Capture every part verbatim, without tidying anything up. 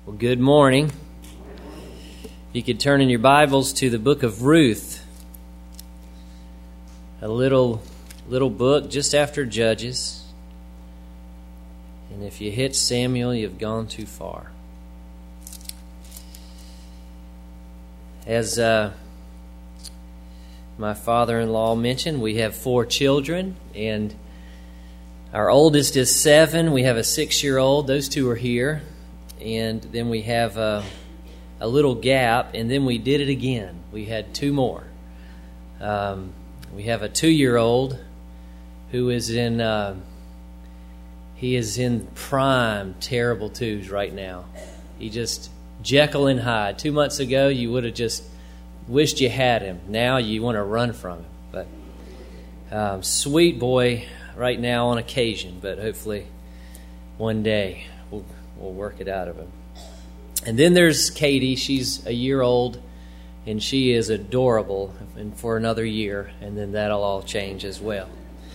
Well, good morning. You could turn in your Bibles to the book of Ruth, a little little book just after Judges. And if you hit Samuel, you've gone too far. As uh, my father-in-law mentioned, we have four children, and our oldest is seven. We have a six-year-old. Those two are here. And then we have a, a little gap, and then we did it again. We had two more. Um, we have a two-year-old who is in uh, he is in prime terrible twos right now. He just Jekyll and Hyde. Two months ago, you would have just wished you had him. Now you want to run from him. But um, sweet boy right now on occasion, but hopefully one day we'll We'll work it out of him. And then there's Katie. She's a year old, and she is adorable and for another year, and then that'll all change as well.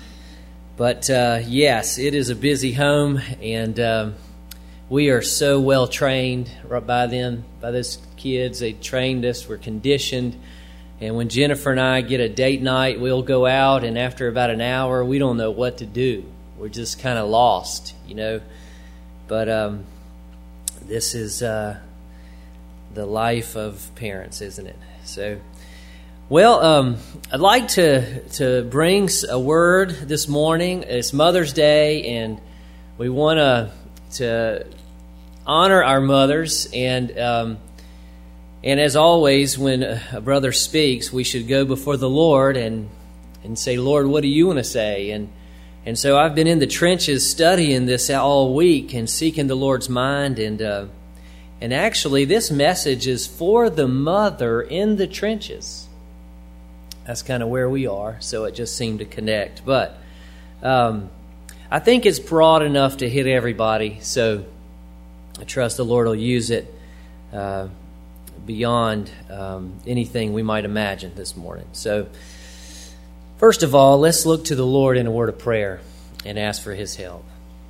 But uh, yes, it is a busy home, and um, we are so well trained by them, by those kids. They trained us. We're conditioned. And when Jennifer and I get a date night, we'll go out, and after about an hour, we don't know what to do. We're just kind of lost, you know. But um, this is uh, the life of parents, isn't it? So, well, um, I'd like to to bring a word this morning. It's Mother's Day, and we want to to honor our mothers. And um, and as always, when a brother speaks, we should go before the Lord and and say, Lord, what do you want to say? And And so I've been in the trenches studying this all week and seeking the Lord's mind. And uh, and actually, this message is for the mother in the trenches. That's kind of where we are, so it just seemed to connect. But um, I think it's broad enough to hit everybody, so I trust the Lord will use it uh, beyond um, anything we might imagine this morning. So first of all, let's look to the Lord in a word of prayer and ask for His help.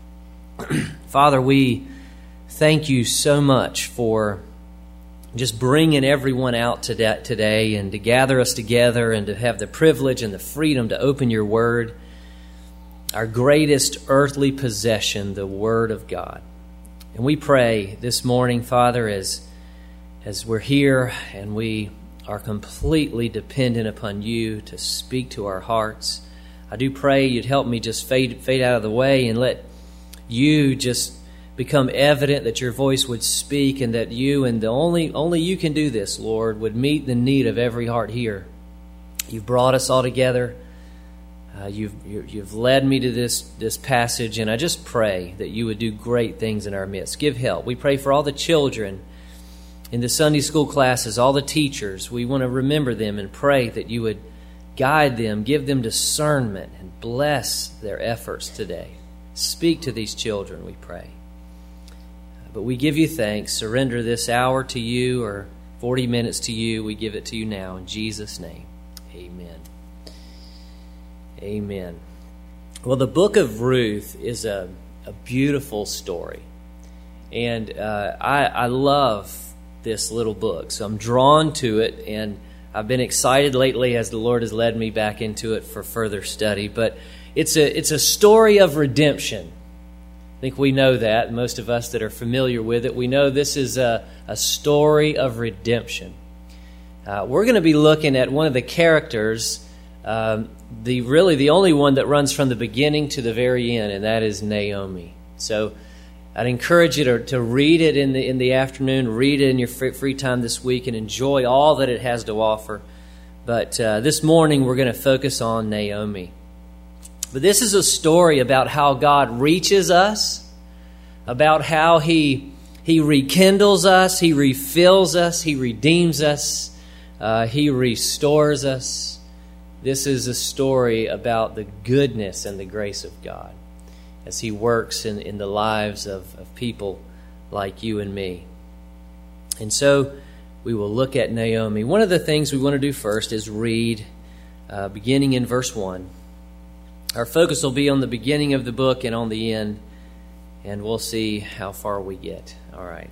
Father, we thank you so much for just bringing everyone out today and to gather us together and to have the privilege and the freedom to open your word, our greatest earthly possession, the Word of God. And we pray this morning, Father, as, as we're here and we are completely dependent upon you to speak to our hearts. I do pray you'd help me just fade fade out of the way and let you just become evident, that your voice would speak, and that you, and the only only you can do this, Lord, would meet the need of every heart here. You've brought us all together. Uh, you've you've led me to this this passage, and I just pray that you would do great things in our midst. Give help. We pray for all the children in the Sunday school classes, all the teachers. We want to remember them and pray that you would guide them, give them discernment, and bless their efforts today. Speak to these children, we pray. But we give you thanks. Surrender this hour to you, or forty minutes to you. We give it to you now in Jesus' name. Amen. Amen. Well, the book of Ruth is a, a beautiful story. And uh, I, I love this little book. So I'm drawn to it, and I've been excited lately as the Lord has led me back into it for further study. But it's a it's a story of redemption. I think we know that. Most of us that are familiar with it, we know this is a, a story of redemption. Uh, we're going to be looking at one of the characters, um, the really the only one that runs from the beginning to the very end, and that is Naomi. So I'd encourage you to, to read it in the in the afternoon, read it in your free, free time this week, and enjoy all that it has to offer. But uh, this morning we're going to focus on Naomi. But this is a story about how God reaches us, about how He He rekindles us, He refills us, He redeems us, uh, He restores us. This is a story about the goodness and the grace of God as He works in, in the lives of, of people like you and me. And so we will look at Naomi. One of the things we want to do first is read, uh, beginning in verse one. Our focus will be on the beginning of the book and on the end, and we'll see how far we get. All right.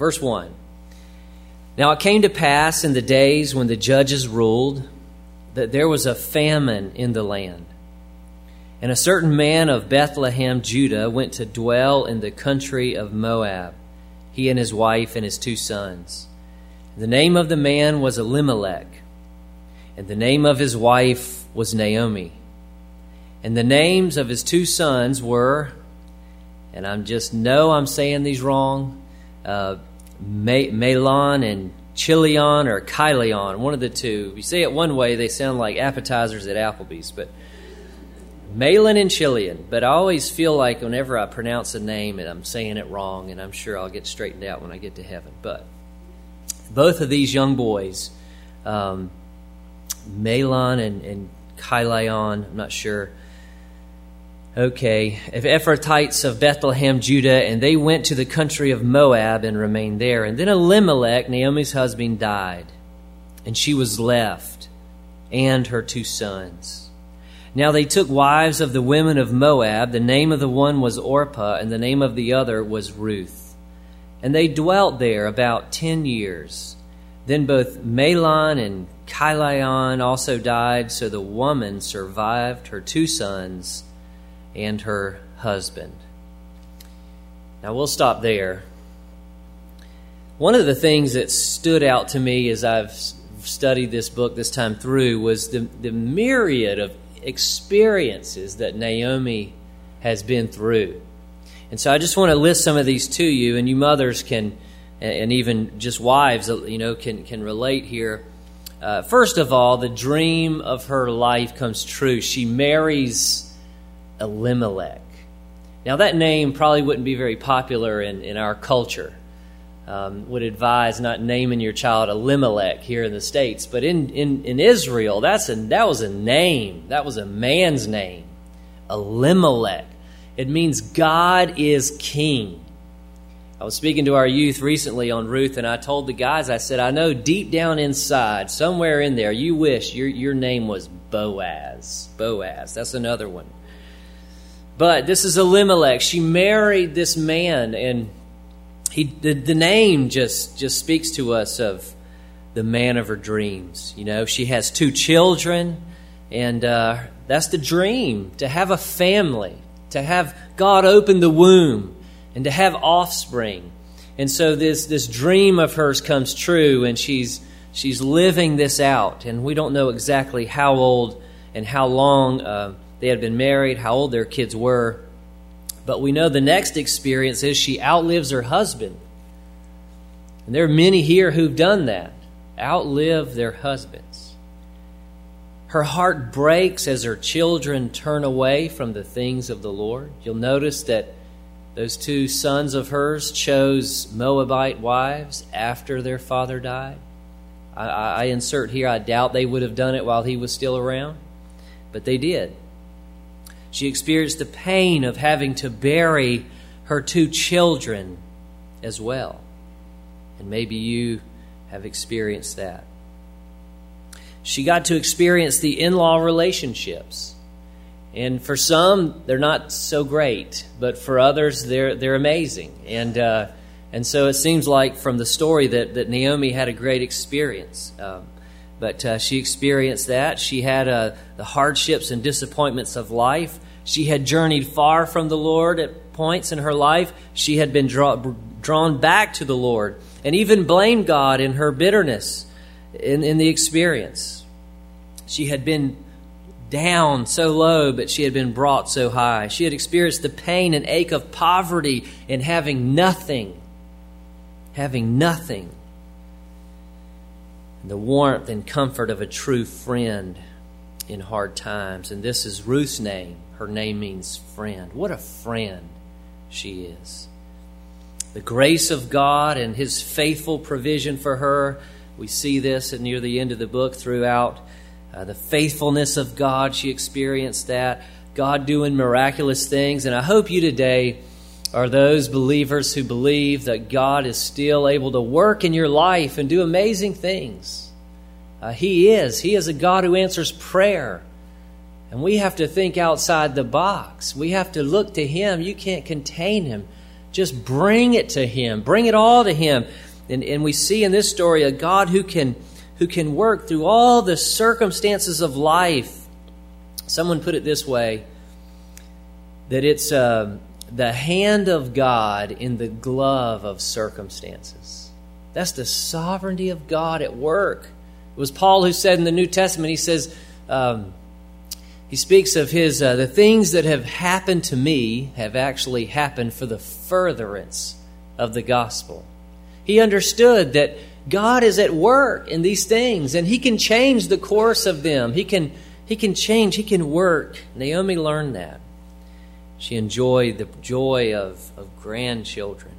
Verse one. Now it came to pass in the days when the judges ruled that there was a famine in the land. And a certain man of Bethlehem, Judah, went to dwell in the country of Moab, he and his wife and his two sons. The name of the man was Elimelech, and the name of his wife was Naomi. And the names of his two sons were, and I just know I'm saying these wrong, uh, Mahlon and Chilion or Kylion, one of the two. If you say it one way, they sound like appetizers at Applebee's, but Mahlon and Chilion. But I always feel like whenever I pronounce a name and I'm saying it wrong, and I'm sure I'll get straightened out when I get to heaven. But both of these young boys, um, Mahlon and, and Kylion, I'm not sure. Okay, Ephrathites of Bethlehem, Judah, and they went to the country of Moab and remained there. And then Elimelech, Naomi's husband, died, and she was left, and her two sons. Now they took wives of the women of Moab. The name of the one was Orpah, and the name of the other was Ruth. And they dwelt there about ten years. Then both Mahlon and Kylion also died, so the woman survived her two sons and her husband. Now we'll stop there. One of the things that stood out to me as I've studied this book this time through was the, the myriad of experiences that Naomi has been through. And so I just want to list some of these to you, and you mothers can, and even just wives, you know, can, can relate here. Uh, first of all, the dream of her life comes true. She marries Elimelech. Now that name probably wouldn't be very popular in, in our culture. Um, would advise not naming your child Elimelech here in the States. But in, in, in Israel, that's a, that was a name. That was a man's name. Elimelech. It means God is king. I was speaking to our youth recently on Ruth, and I told the guys, I said, I know deep down inside, somewhere in there, you wish your, your name was Boaz. Boaz. That's another one. But this is Elimelech. She married this man, and he the, the name just, just speaks to us of the man of her dreams. You know, she has two children, and uh, that's the dream, to have a family, to have God open the womb, and to have offspring. And so this, this dream of hers comes true, and she's she's living this out. And we don't know exactly how old and how long uh, they had been married, how old their kids were. But we know the next experience is she outlives her husband. And there are many here who've done that, outlive their husbands. Her heart breaks as her children turn away from the things of the Lord. You'll notice that those two sons of hers chose Moabite wives after their father died. I, I insert here, I doubt they would have done it while he was still around, but they did. She experienced the pain of having to bury her two children as well. And maybe you have experienced that. She got to experience the in-law relationships. And for some, they're not so great, but for others, they're they're amazing. And uh, and so it seems like from the story that, that Naomi had a great experience. Um, but uh, she experienced that. She had uh, the hardships and disappointments of life. She had journeyed far from the Lord at points in her life. She had been draw, drawn back to the Lord and even blamed God in her bitterness in, in the experience. She had been down so low, but she had been brought so high. She had experienced the pain and ache of poverty and having nothing. Having nothing. And the warmth and comfort of a true friend in hard times. And this is Ruth's name. Her name means friend. What a friend she is. The grace of God and His faithful provision for her. We see this at near the end of the book throughout. Uh, the faithfulness of God, she experienced that. God doing miraculous things. And I hope you today are those believers who believe that God is still able to work in your life and do amazing things. Uh, he is. He is a God who answers prayer. And we have to think outside the box. We have to look to Him. You can't contain Him. Just bring it to Him. Bring it all to Him. And, and we see in this story a God who can, who can work through all the circumstances of life. Someone put it this way, that it's uh, the hand of God in the glove of circumstances. That's the sovereignty of God at work. It was Paul who said in the New Testament, he says, um, he speaks of his, uh, the things that have happened to me have actually happened for the furtherance of the gospel. He understood that God is at work in these things, and He can change the course of them. He can, he can change, He can work. Naomi learned that. She enjoyed the joy of, of grandchildren.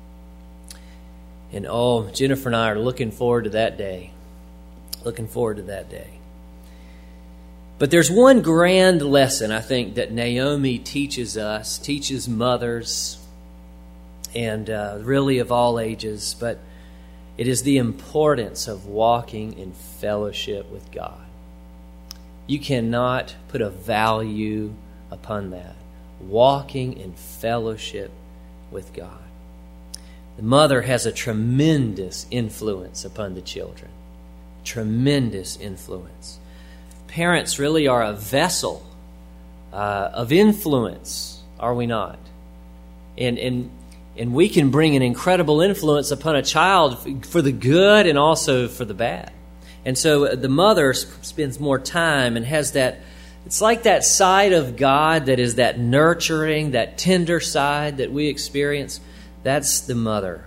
And oh, Jennifer and I are looking forward to that day. Looking forward to that day. But there's one grand lesson, I think, that Naomi teaches us, teaches mothers, and uh, really of all ages, but it is the importance of walking in fellowship with God. You cannot put a value upon that. Walking in fellowship with God. The mother has a tremendous influence upon the children. Tremendous influence. Parents really are a vessel uh, of influence, are we not? And and and we can bring an incredible influence upon a child for the good and also for the bad. And so the mother spends more time and has that, it's like that side of God that is that nurturing, that tender side that we experience. That's the mother.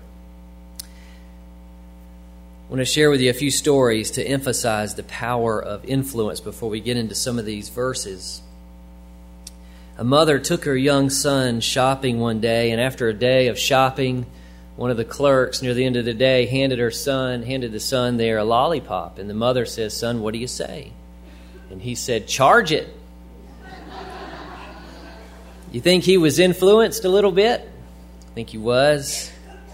I want to share with you a few stories to emphasize the power of influence before we get into some of these verses. A mother took her young son shopping one day, and after a day of shopping, one of the clerks near the end of the day handed her son, handed the son there a lollipop. And the mother says, "Son, what do you say?" And he said, "Charge it." You think he was influenced a little bit? I think he was.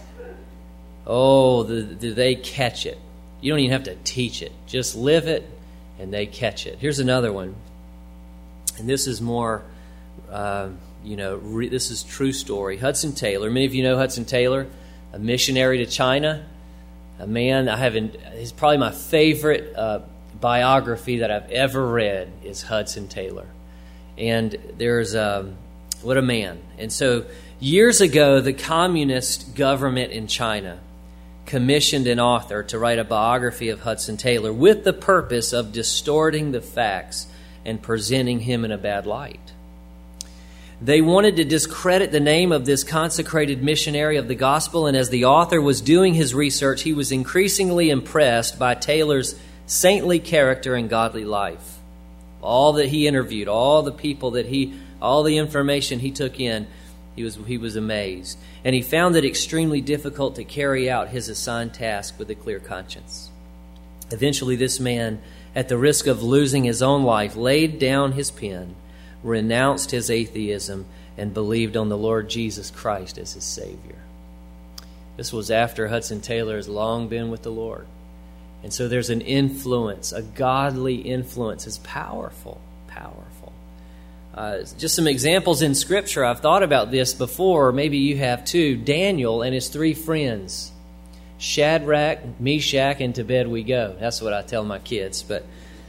Oh, the, do they catch it? You don't even have to teach it. Just live it, and they catch it. Here's another one. And this is more, uh, you know, re- this is true story. Hudson Taylor. Many of you know Hudson Taylor, a missionary to China. A man, I haven't, he's probably my favorite uh, biography that I've ever read is Hudson Taylor. And there's, um, what a man. And so years ago, the communist government in China commissioned an author to write a biography of Hudson Taylor with the purpose of distorting the facts and presenting him in a bad light. They wanted to discredit the name of this consecrated missionary of the gospel, and as the author was doing his research, he was increasingly impressed by Taylor's saintly character and godly life. All that he interviewed, all the people that he, all the information he took in, he was he was amazed. And he found it extremely difficult to carry out his assigned task with a clear conscience. Eventually, this man, at the risk of losing his own life, laid down his pen, renounced his atheism, and believed on the Lord Jesus Christ as his Savior. This was after Hudson Taylor has long been with the Lord. And so there's an influence, a godly influence. It's powerful, powerful. Uh, just some examples in Scripture. I've thought about this before. Maybe you have too. Daniel and his three friends. Shadrach, Meshach, and to bed we go. That's what I tell my kids. But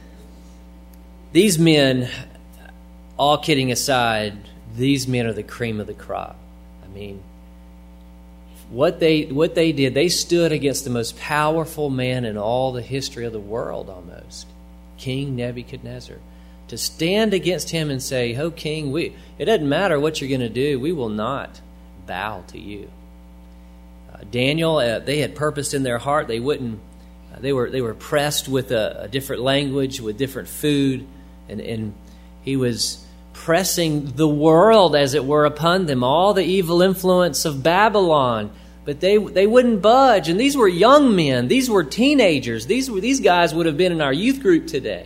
these men, all kidding aside, these men are the cream of the crop. I mean, what they what they did, they stood against the most powerful man in all the history of the world almost, King Nebuchadnezzar. To stand against him and say, "Oh, King, we it doesn't matter what you're going to do. We will not bow to you." Uh, Daniel, uh, they had purposed in their heart they wouldn't. Uh, they were they were pressed with a, a different language, with different food, and and he was pressing the world, as it were, upon them, all the evil influence of Babylon. But they they wouldn't budge. And these were young men. These were teenagers. These were these guys would have been in our youth group today.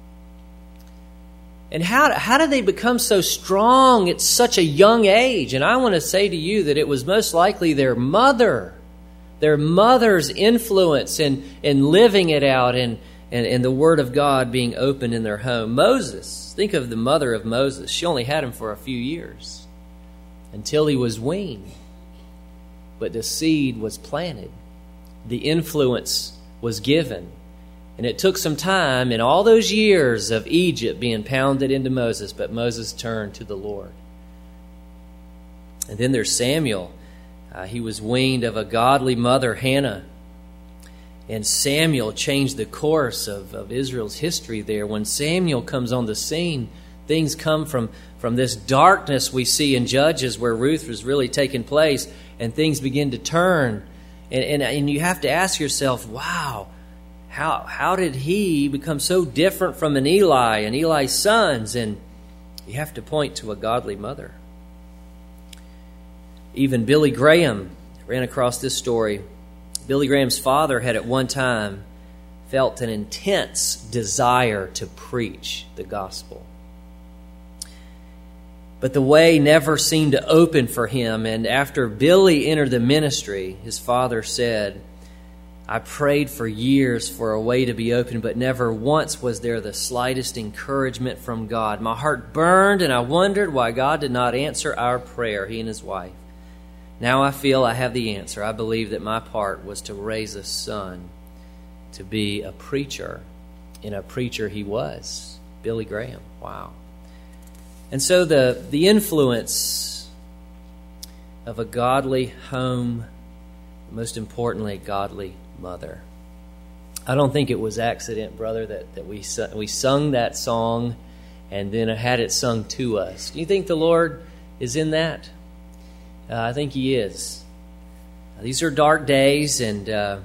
And how, how did they become so strong at such a young age? And I want to say to you that it was most likely their mother, their mother's influence in, in living it out and, and, and the Word of God being open in their home. Moses, think of the mother of Moses. She only had him for a few years until he was weaned. but the seed was planted. The influence was given. And it took some time in all those years of Egypt being pounded into Moses, but Moses turned to the Lord. And then there's Samuel. Uh, he was weaned of a godly mother, Hannah. And Samuel changed the course of, of Israel's history there. When Samuel comes on the scene, things come from, from this darkness we see in Judges where Ruth was really taking place, and things begin to turn. And, and, and you have to ask yourself, wow, how, how did he become so different from an Eli and Eli's sons? And you have to point to a godly mother. Even Billy Graham ran across this story. Billy Graham's father had at one time felt an intense desire to preach the gospel. But the way never seemed to open for him, and after Billy entered the ministry, his father said, I prayed for years for a way to be open, but never once was there the slightest encouragement from God. My heart burned, and I wondered why God did not answer our prayer, he and his wife. Now I feel I have the answer. I believe that my part was to raise a son to be a preacher, and a preacher he was. Billy Graham. Wow. And so the, the influence of a godly home, most importantly, a godly mother. I don't think it was accident, brother, that, that we, we sung that song and then had it sung to us. Do you think the Lord is in that? Uh, I think he is. Uh, these are dark days, and uh,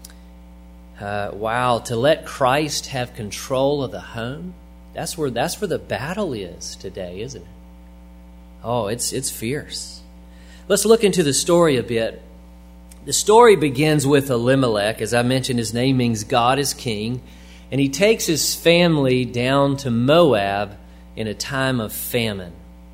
uh, wow, to let Christ have control of the home, that's where that's where the battle is today, isn't it? Oh, it's it's fierce. Let's look into the story a bit. The story begins with Elimelech. As I mentioned, his name means God is king, and he takes his family down to Moab in a time of famine.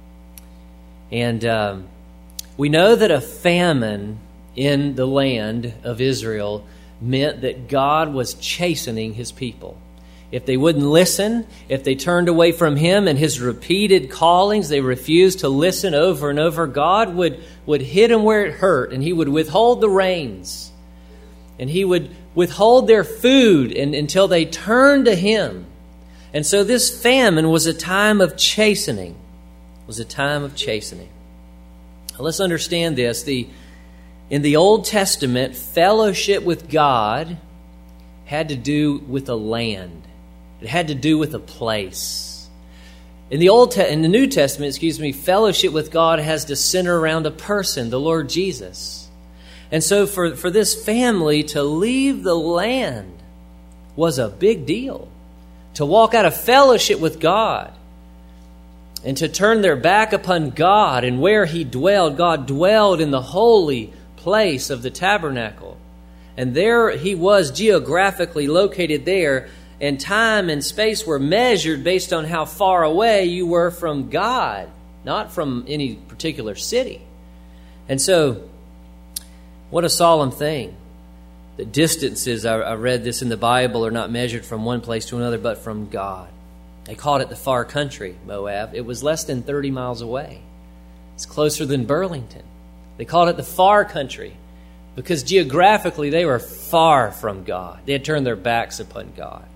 And um, we know that a famine in the land of Israel meant that God was chastening his people. If they wouldn't listen, if they turned away from him and his repeated callings, they refused to listen over and over, God would, would hit them where it hurt, and he would withhold the rains. And he would withhold their food and, until they turned to him. And so this famine was a time of chastening. It was a time of chastening. Let's understand this. The, in the Old Testament, fellowship with God had to do with a land. It had to do with a place. In the Old Te- in the New Testament, excuse me, fellowship with God has to center around a person, the Lord Jesus. And so for, for this family to leave the land was a big deal. To walk out of fellowship with God and to turn their back upon God and where he dwelled. God dwelled in the holy place of the tabernacle. And there he was geographically located there, and time and space were measured based on how far away you were from God, not from any particular city. And so, what a solemn thing. The distances, I, I read this in the Bible, are not measured from one place to another, but from God. They called it the far country, Moab. It was less than thirty miles away. It's closer than Burlington. They called it the far country because geographically they were far from God. They had turned their backs upon God.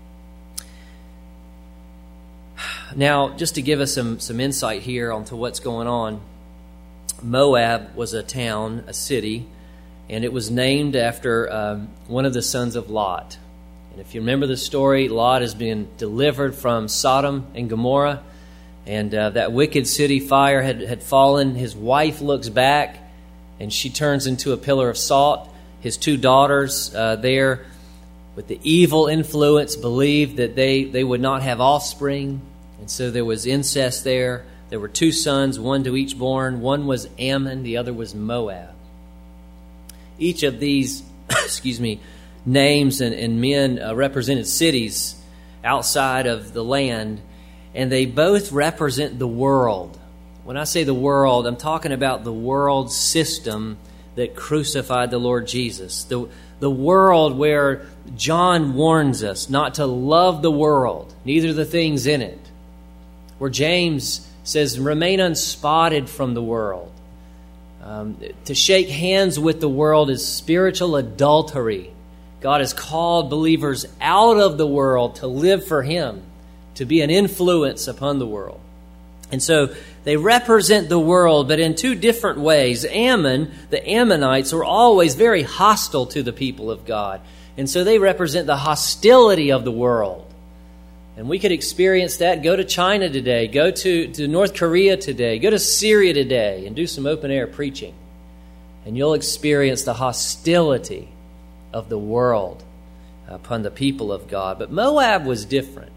Now, just to give us some, some insight here onto what's going on, Moab was a town, a city, and it was named after um, one of the sons of Lot. And if you remember the story, Lot has been delivered from Sodom and Gomorrah, and uh, that wicked city fire had, had fallen. His wife looks back, and she turns into a pillar of salt. His two daughters uh, there, with the evil influence, believed that they, they would not have offspring, and so there was incest there. There were two sons, one to each born. One was Ammon, the other was Moab. Each of these, excuse me, names and, and men uh, represented cities outside of the land, and they both represent the world. When I say the world, I'm talking about the world system that crucified the Lord Jesus. The, the world where John warns us not to love the world, neither the things in it. Where James says, remain unspotted from the world. Um, to shake hands with the world is spiritual adultery. God has called believers out of the world to live for Him, to be an influence upon the world. And so they represent the world, but in two different ways. Ammon, the Ammonites, were always very hostile to the people of God. And so they represent the hostility of the world. And we could experience that. Go to China today. Go to, to North Korea today. Go to Syria today and do some open-air preaching. And you'll experience the hostility of the world upon the people of God. But Moab was different.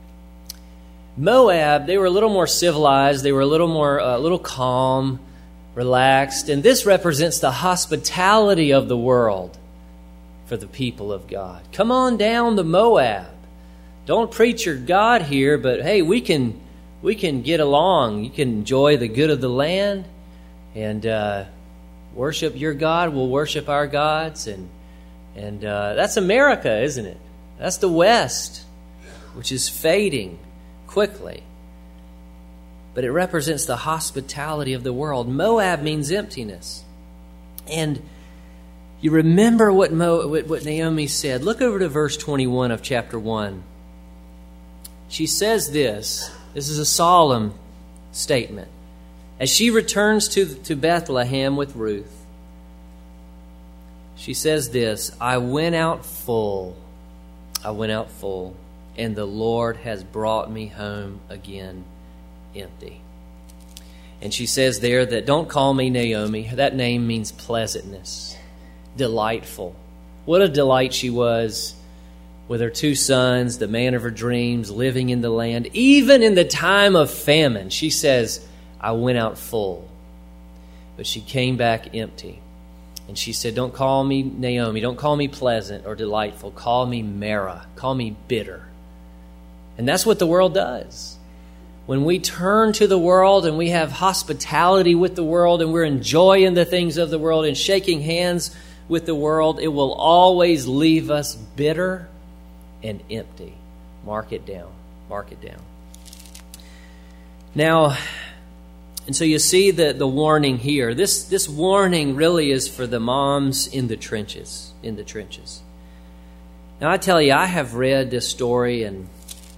Moab, they were a little more civilized. They were a little more, a uh, little calm, relaxed. And this represents the hospitality of the world for the people of God. Come on down to Moab. Don't preach your God here, but hey, we can we can get along. You can enjoy the good of the land and uh, worship your God. We'll worship our gods, and and uh, that's America, isn't it? That's the West, which is fading quickly. But it represents the hospitality of the world. Moab means emptiness, and you remember what Mo, what, what Naomi said. Look over to verse twenty-one of chapter one. She says this. This is a solemn statement. As she returns to, to Bethlehem with Ruth, she says this, I went out full. I went out full, and the Lord has brought me home again empty. And she says there that don't call me Naomi. That name means pleasantness, delightful. What a delight she was with her two sons, the man of her dreams, living in the land. Even in the time of famine, she says, I went out full. But she came back empty. And she said, don't call me Naomi, don't call me pleasant or delightful. Call me Mara, call me bitter. And that's what the world does. When we turn to the world and we have hospitality with the world and we're enjoying the things of the world and shaking hands with the world, it will always leave us bitter and empty. Mark it down. Mark it down. Now, and so you see the, the warning here. This this warning really is for the moms in the trenches. In the trenches. Now I tell you, I have read this story and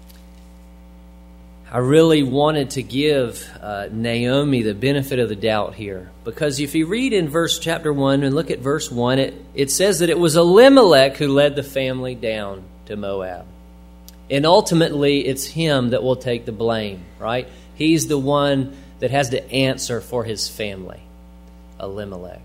I really wanted to give uh, Naomi the benefit of the doubt here. Because if you read in verse chapter one and look at verse one, it, it says that it was Elimelech who led the family down to Moab. And ultimately, it's him that will take the blame, right? He's the one that has to answer for his family, Elimelech.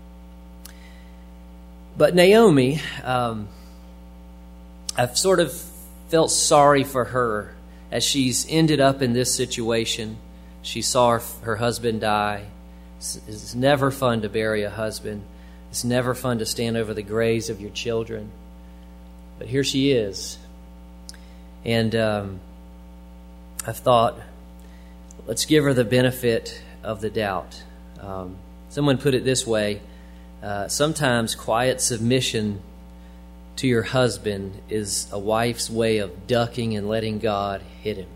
But Naomi, um, I've sort of felt sorry for her as she's ended up in this situation. She saw her, her husband die. It's, it's never fun to bury a husband. It's never fun to stand over the graves of your children. But here she is. And um, I thought, let's give her the benefit of the doubt. Um, someone put it this way. Uh, sometimes quiet submission to your husband is a wife's way of ducking and letting God hit him.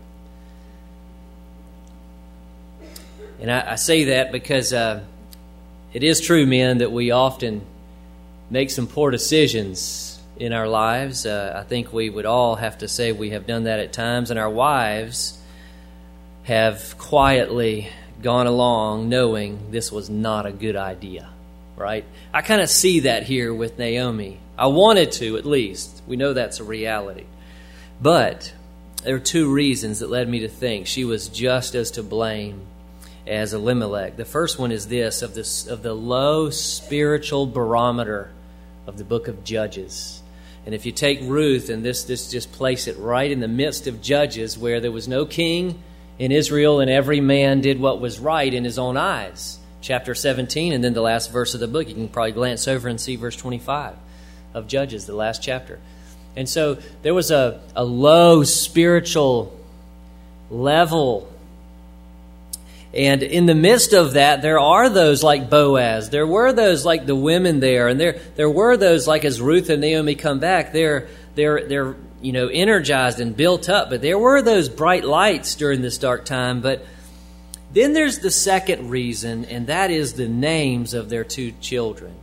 And I, I say that because uh, it is true, men, that we often make some poor decisions in our lives. Uh, I think we would all have to say we have done that at times, and our wives have quietly gone along knowing this was not a good idea, right? I kind of see that here with Naomi. I wanted to, at least. We know that's a reality. But there are two reasons that led me to think she was just as to blame as Elimelech. The first one is this, of this of the low spiritual barometer of the book of Judges. And if you take Ruth and this, this just place it right in the midst of Judges, where there was no king in Israel and every man did what was right in his own eyes. Chapter seventeen, and then the last verse of the book. You can probably glance over and see verse twenty-five of Judges, the last chapter. And so there was a, a low spiritual level. And in the midst of that, there are those like Boaz. There were those like the women there. And there there were those like as Ruth and Naomi come back, they're they're they're you know energized and built up. But there were those bright lights during this dark time. But Then there's the second reason, and that is the names of their two children,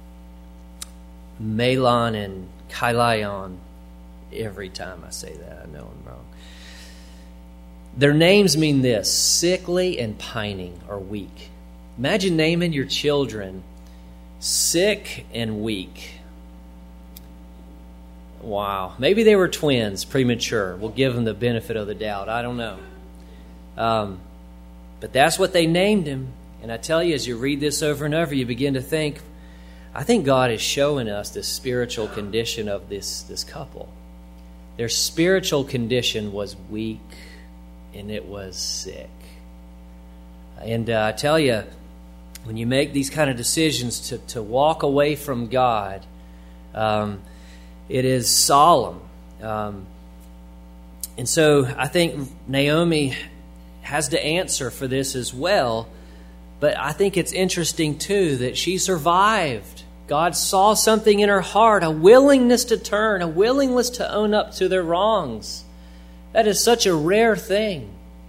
Mahlon and Chilion. Every time I say that, I know I'm wrong. Their names mean this: sickly and pining, or weak. Imagine naming your children sick and weak. Wow. Maybe they were twins, premature. We'll give them the benefit of the doubt. I don't know. Um, but that's what they named him. And I tell you, as you read this over and over, you begin to think, I think God is showing us the spiritual condition of this, this couple. Their spiritual condition was weak, and it was sick. And uh, I tell you, when you make these kind of decisions to, to walk away from God, um, it is solemn. Um, and so I think Naomi has to answer for this as well. But I think it's interesting, too, that she survived. God saw something in her heart, a willingness to turn, a willingness to own up to their wrongs. That is such a rare thing.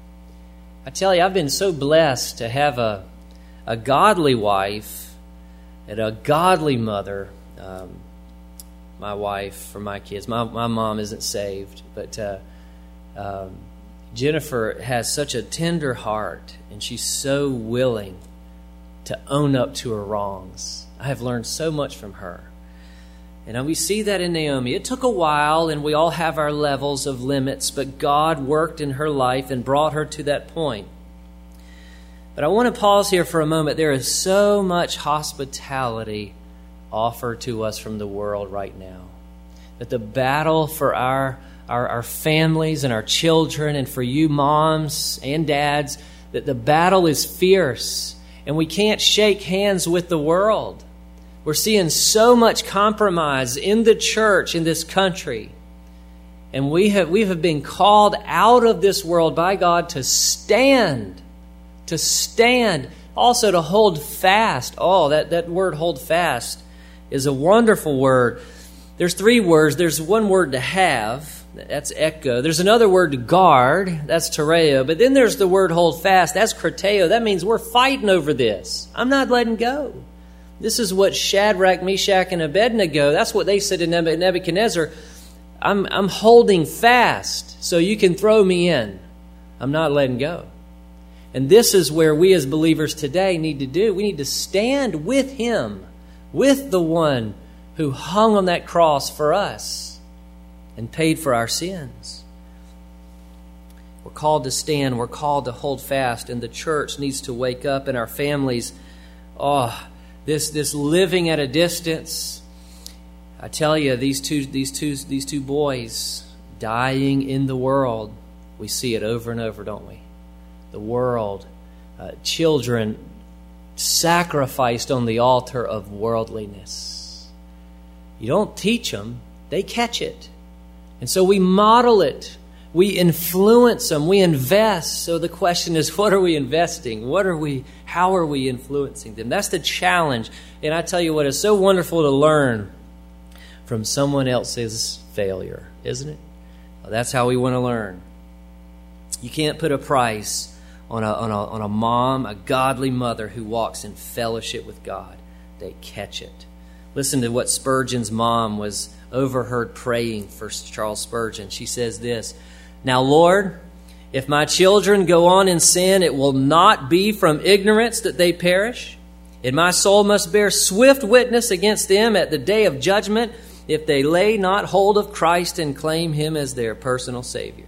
I tell you, I've been so blessed to have a, a godly wife and a godly mother. Um, my wife for my kids. My, my mom isn't saved, but uh, um, Jennifer has such a tender heart, and she's so willing to own up to her wrongs. I have learned so much from her. And we see that in Naomi. It took a while, and we all have our levels of limits, but God worked in her life and brought her to that point. But I want to pause here for a moment. There is so much hospitality offered to us from the world right now, that the battle for our, our, our families and our children, and for you moms and dads, that the battle is fierce, and we can't shake hands with the world. We're seeing so much compromise in the church in this country. And we have we have been called out of this world by God to stand. To stand. Also to hold fast. Oh, that, that word hold fast is a wonderful word. There's three words. There's one word to have. That's echo. There's another word to guard. That's tereo. But then there's the word hold fast. That's krateo. That means we're fighting over this. I'm not letting go. This is what Shadrach, Meshach, and Abednego, that's what they said to Nebuchadnezzar. I'm, I'm holding fast so you can throw me in. I'm not letting go. And this is where we as believers today need to do. We need to stand with him, with the one who hung on that cross for us and paid for our sins. We're called to stand. We're called to hold fast. And the church needs to wake up, and our families, oh, This this living at a distance. I tell you, these two these two these two boys dying in the world. We see it over and over, don't we? The world, uh, children sacrificed on the altar of worldliness. You don't teach them; they catch it, and so we model it. We influence them. We invest. So the question is, what are we investing? What are we? How are we influencing them? That's the challenge. And I tell you what, it's so wonderful to learn from someone else's failure, isn't it? Well, that's how we want to learn. You can't put a price on a, on a on a mom, a godly mother who walks in fellowship with God. They catch it. Listen to what Spurgeon's mom was overheard praying for Charles Spurgeon. She says this: "Now, Lord, if my children go on in sin, it will not be from ignorance that they perish. And my soul must bear swift witness against them at the day of judgment if they lay not hold of Christ and claim him as their personal Savior."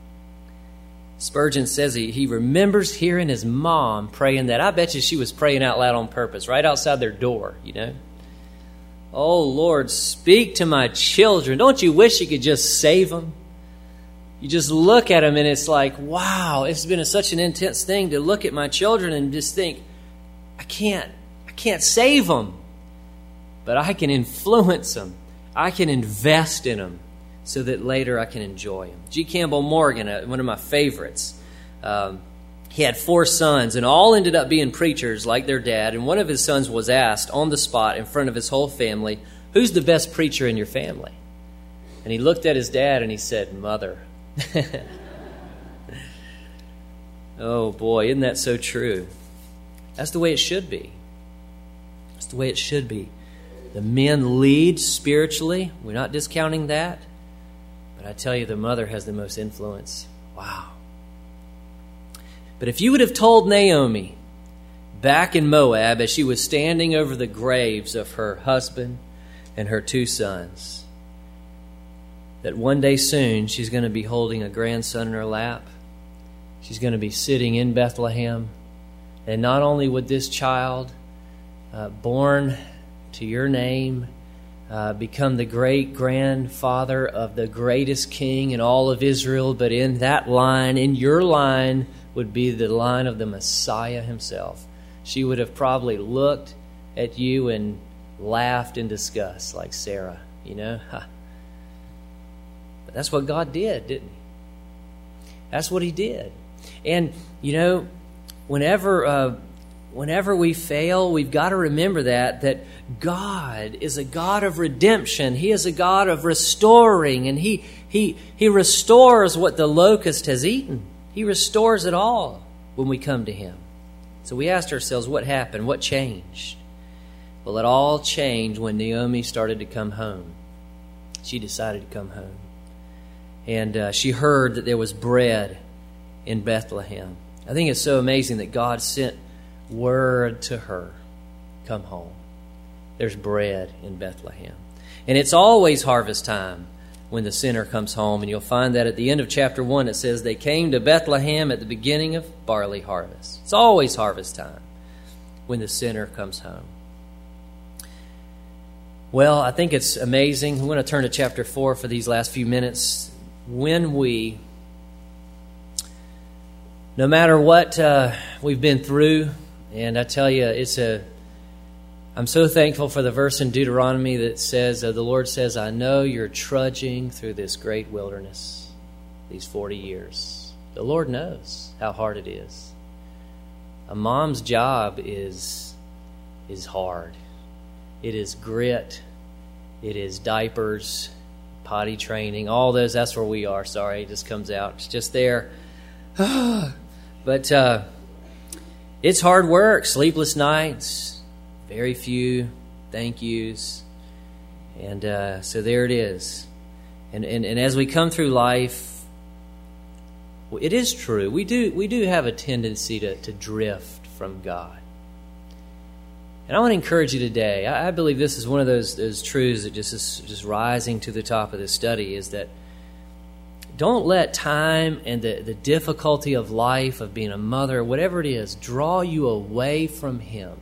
Spurgeon says he, he remembers hearing his mom praying that. I bet you she was praying out loud on purpose, right outside their door, you know. Oh, Lord, speak to my children. Don't you wish you could just save them? You just look at them and it's like, wow, it's been a, such an intense thing to look at my children and just think, I can't, I can't save them, but I can influence them. I can invest in them so that later I can enjoy them. G. Campbell Morgan, one of my favorites, um, he had four sons and all ended up being preachers like their dad. And one of his sons was asked on the spot in front of his whole family, "Who's the best preacher in your family?" And he looked at his dad and he said, "Mother." Oh boy, isn't that so true? That's the way it should be. That's the way it should be. The men lead spiritually. We're not discounting that. But I tell you, the mother has the most influence. Wow. But if you would have told Naomi back in Moab as she was standing over the graves of her husband and her two sons, that one day soon she's going to be holding a grandson in her lap, she's going to be sitting in Bethlehem, and not only would this child uh, born to your name uh, become the great-grandfather of the greatest king in all of Israel, but in that line, in your line, would be the line of the Messiah himself. She would have probably looked at you and laughed in disgust, like Sarah, you know? But that's what God did, didn't he? That's what he did. And, you know, whenever uh, whenever we fail, we've got to remember that, that God is a God of redemption. He is a God of restoring, and he he he restores what the locust has eaten. He restores it all when we come to him. So we asked ourselves, what happened? What changed? Well, it all changed when Naomi started to come home. She decided to come home. And uh, she heard that there was bread in Bethlehem. I think it's so amazing that God sent word to her, come home. There's bread in Bethlehem. And it's always harvest time when the sinner comes home. And you'll find that at the end of chapter one, it says, they came to Bethlehem at the beginning of barley harvest. It's always harvest time when the sinner comes home. Well, I think it's amazing. I'm going to turn to chapter four for these last few minutes. When we, no matter what uh, we've been through, and I tell you, it's a, I'm so thankful for the verse in Deuteronomy that says, uh, the Lord says, I know you're trudging through this great wilderness, these forty years. The Lord knows how hard it is. A mom's job is is hard. It is grit. It is diapers, potty training, all those. That's where we are. Sorry, it just comes out. It's just there. But uh, it's hard work, sleepless nights, very few thank yous. And uh, so there it is. And, and and as we come through life, well, it is true. We do we do have a tendency to, to drift from God. And I want to encourage you today. I, I believe this is one of those those truths that just is just rising to the top of this study, is that don't let time and the, the difficulty of life, of being a mother, whatever it is, draw you away from him.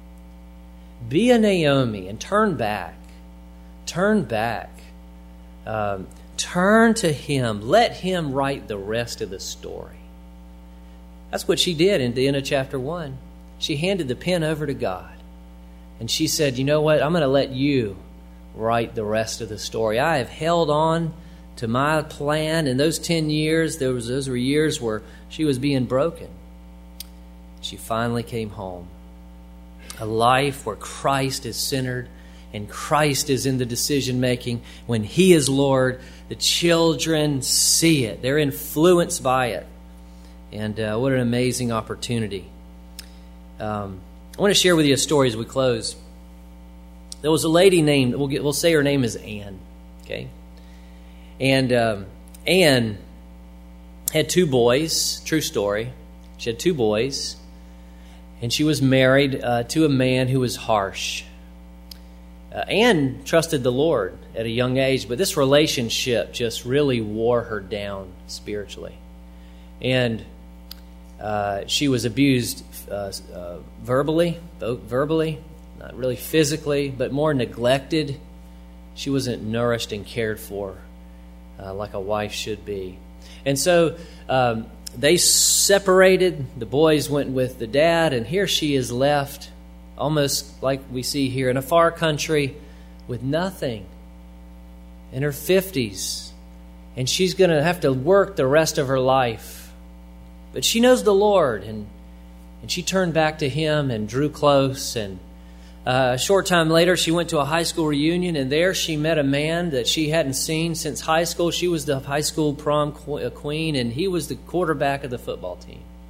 Be a Naomi and turn back. Turn back. Um, turn to him. Let him write the rest of the story. That's what she did in the end of chapter one. She handed the pen over to God. And she said, you know what? I'm going to let you write the rest of the story. I have held on to my plan. In those ten years, there was, those were years where she was being broken. She finally came home. A life where Christ is centered and Christ is in the decision making. When he is Lord, the children see it. They're influenced by it. And uh, what an amazing opportunity. Um, I want to share with you a story as we close. There was a lady named, we'll, get, we'll say her name is Anne. Okay? And um, Anne had two boys. True story. She had two boys. And she was married uh, to a man who was harsh. Uh, Anne trusted the Lord at a young age, but this relationship just really wore her down spiritually. And uh, she was abused uh, uh, verbally, verbally, not really physically, but more neglected. She wasn't nourished and cared for uh, like a wife should be. And so um, they separated. The boys went with the dad, and here she is left, almost like we see here, in a far country with nothing, in her fifties. And she's going to have to work the rest of her life. But she knows the Lord, and and she turned back to him and drew close. And uh, a short time later, she went to a high school reunion, and there she met a man that she hadn't seen since high school. She was the high school prom queen, and he was the quarterback of the football team.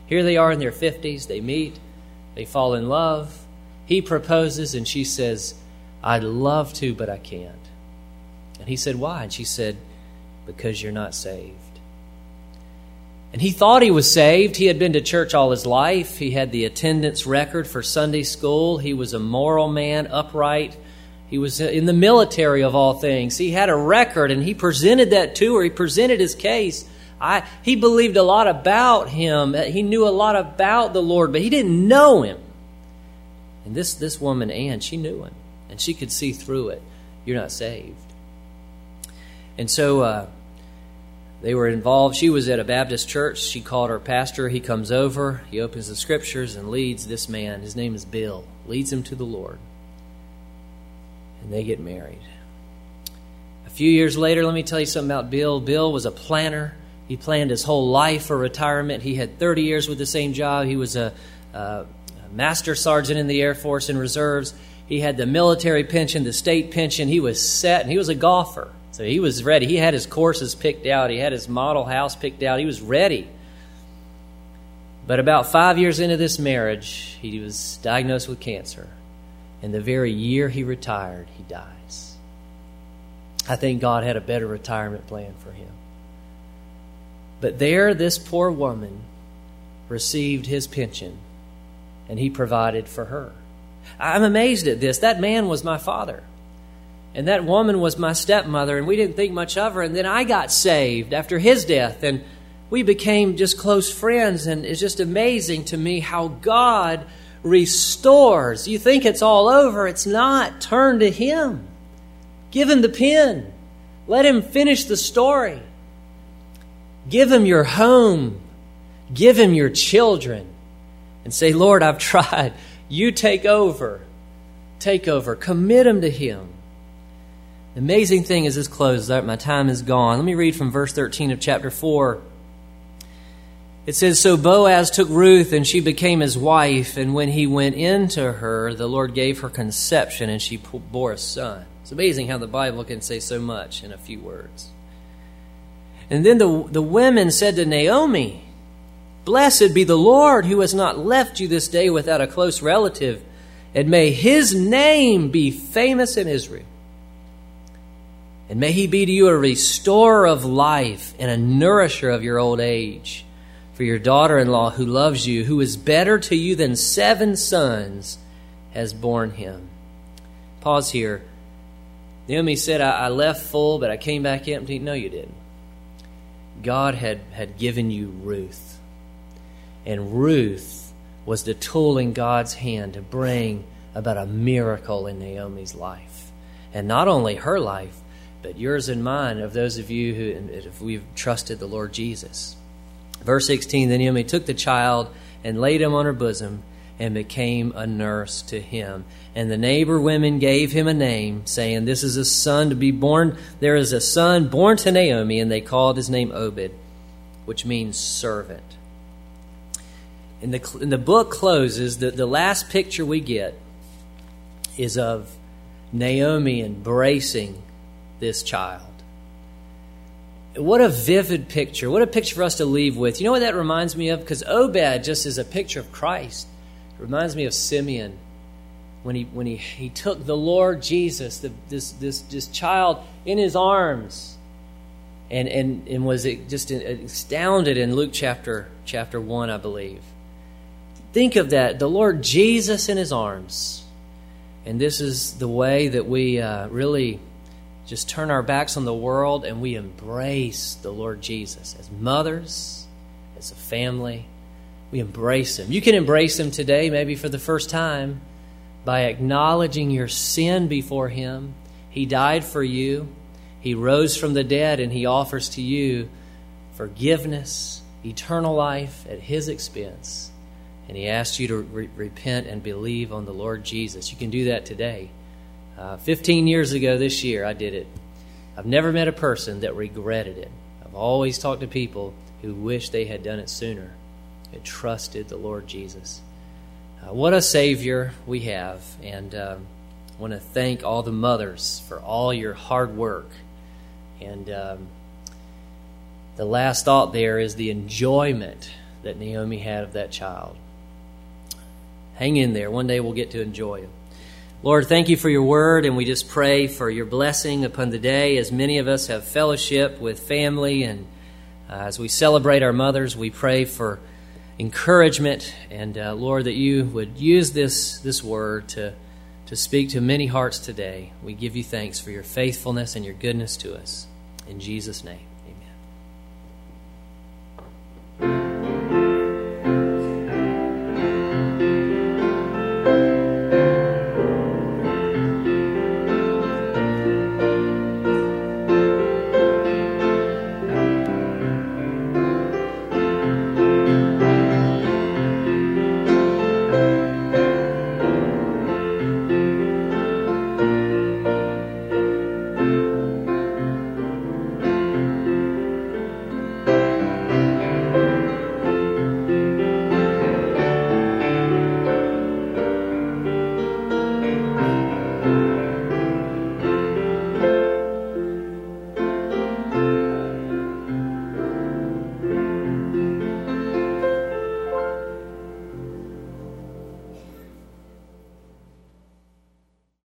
Here they are in their fifties. They meet. They fall in love. He proposes, and she says, I'd love to, but I can't. And he said, why? And she said, because you're not saved. And he thought he was saved. He had been to church all his life. He had the attendance record for Sunday school. He was a moral man, upright. He was in the military of all things. He had a record, and he presented that to her. He presented his case. I, he believed a lot about him. He knew a lot about the Lord, but he didn't know him. And this, this woman, Anne, she knew him, and she could see through it. You're not saved. And so uh, they were involved. She was at a Baptist church. She called her pastor. He comes over. He opens the scriptures and leads this man. His name is Bill. Leads him to the Lord. And they get married. A few years later, let me tell you something about Bill. Bill was a planner. He planned his whole life for retirement. He had thirty years with the same job. He was a, a master sergeant in the Air Force in reserves. He had the military pension, the state pension. He was set, and he was a golfer. So he was ready. He had his courses picked out. He had his model house picked out. He was ready. But about five years into this marriage, he was diagnosed with cancer. And the very year he retired, he dies. I think God had a better retirement plan for him. But there, this poor woman received his pension, and he provided for her. I'm amazed at this. That man was my father. And that woman was my stepmother, and we didn't think much of her. And then I got saved after his death, and we became just close friends. And it's just amazing to me how God restores. You think it's all over. It's not. Turn to Him. Give Him the pen. Let Him finish the story. Give Him your home. Give Him your children. And say, Lord, I've tried. You take over. Take over. Commit them to Him. The amazing thing is this closes. My time is gone. Let me read from verse thirteen of chapter four. It says, So Boaz took Ruth, and she became his wife. And when he went into her, the Lord gave her conception, and she bore a son. It's amazing how the Bible can say so much in a few words. And then the, the women said to Naomi, Blessed be the Lord, who has not left you this day without a close relative, and may His name be famous in Israel. And may He be to you a restorer of life and a nourisher of your old age. For your daughter-in-law who loves you, who is better to you than seven sons, has borne him. Pause here. Naomi said, I, I left full, but I came back empty. No, you didn't. God had, had given you Ruth. And Ruth was the tool in God's hand to bring about a miracle in Naomi's life. And not only her life, but yours and mine, of those of you who, if we've trusted the Lord Jesus. Verse sixteen, Then Naomi took the child and laid him on her bosom and became a nurse to him. And the neighbor women gave him a name, saying, This is a son to be born. There is a son born to Naomi, and they called his name Obed, which means servant. And the, and the book closes, the, the last picture we get is of Naomi embracing this child. What a vivid picture. What a picture for us to leave with. You know what that reminds me of? Because Obed just is a picture of Christ. It reminds me of Simeon when he when he, he took the Lord Jesus, the, this, this this child, in his arms, and and, and was just astounded in Luke chapter chapter one, I believe. Think of that, the Lord Jesus in his arms. And this is the way that we uh, really just turn our backs on the world and we embrace the Lord Jesus. As mothers, as a family, we embrace Him. You can embrace Him today, maybe for the first time, by acknowledging your sin before Him. He died for you. He rose from the dead, and He offers to you forgiveness, eternal life at His expense. And He asks you to re- repent and believe on the Lord Jesus. You can do that today. Uh, Fifteen years ago this year, I did it. I've never met a person that regretted it. I've always talked to people who wish they had done it sooner, had trusted the Lord Jesus. Uh, what a Savior we have. And um, I want to thank all the mothers for all your hard work. And um, the last thought there is the enjoyment that Naomi had of that child. Hang in there. One day we'll get to enjoy him. Lord, thank you for your word, and we just pray for your blessing upon the day as many of us have fellowship with family, and uh, as we celebrate our mothers, we pray for encouragement, and uh, Lord, that you would use this, this word to, to speak to many hearts today. We give you thanks for your faithfulness and your goodness to us. In Jesus' name.